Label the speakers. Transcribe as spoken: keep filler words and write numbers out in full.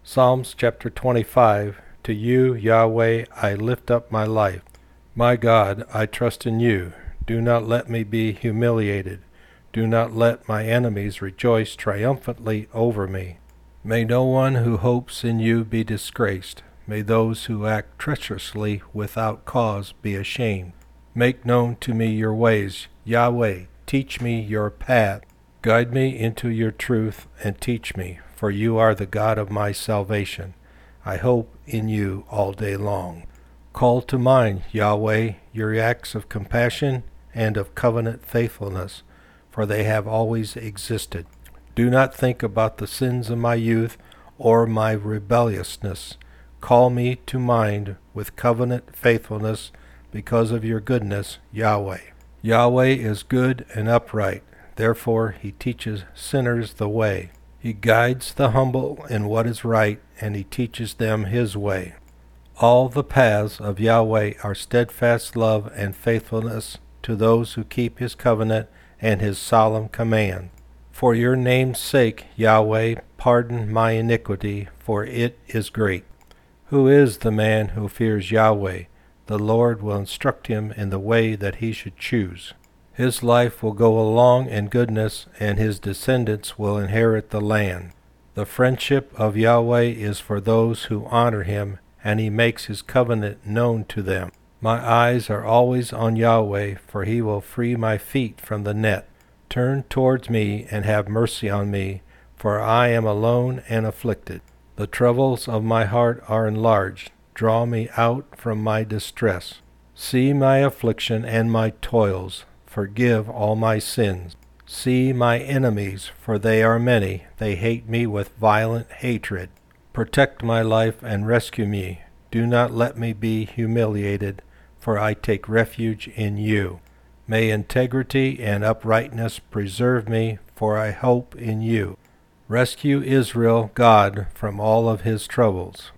Speaker 1: Psalms chapter twenty-five. To you, Yahweh, I lift up my life. My God, I trust in you. Do not let me be humiliated. Do not let my enemies rejoice triumphantly over me. May no one who hopes in you be disgraced. May those who act treacherously without cause be ashamed. Make known to me your ways, Yahweh. Teach me your path. Guide me into your truth and teach me, for you are the God of my salvation. I hope in you all day long. Call to mind, Yahweh, your acts of compassion and of covenant faithfulness, for they have always existed. Do not think about the sins of my youth or my rebelliousness. Call me to mind with covenant faithfulness because of your goodness, Yahweh. Yahweh is good and upright. Therefore he teaches sinners the way. He guides the humble in what is right, and he teaches them his way. All the paths of Yahweh are steadfast love and faithfulness to those who keep his covenant and his solemn command. For your name's sake, Yahweh, pardon my iniquity, for it is great. Who is the man who fears Yahweh? The Lord will instruct him in the way that he should choose. His life will go along in goodness, and his descendants will inherit the land. The friendship of Yahweh is for those who honor him, and he makes his covenant known to them. My eyes are always on Yahweh, for he will free my feet from the net. Turn towards me and have mercy on me, for I am alone and afflicted. The troubles of my heart are enlarged. Draw me out from my distress. See my affliction and my toils. Forgive all my sins. See my enemies, for they are many. They hate me with violent hatred. Protect my life and rescue me. Do not let me be humiliated, for I take refuge in you. May integrity and uprightness preserve me, for I hope in you. Rescue Israel, God, from all of his troubles.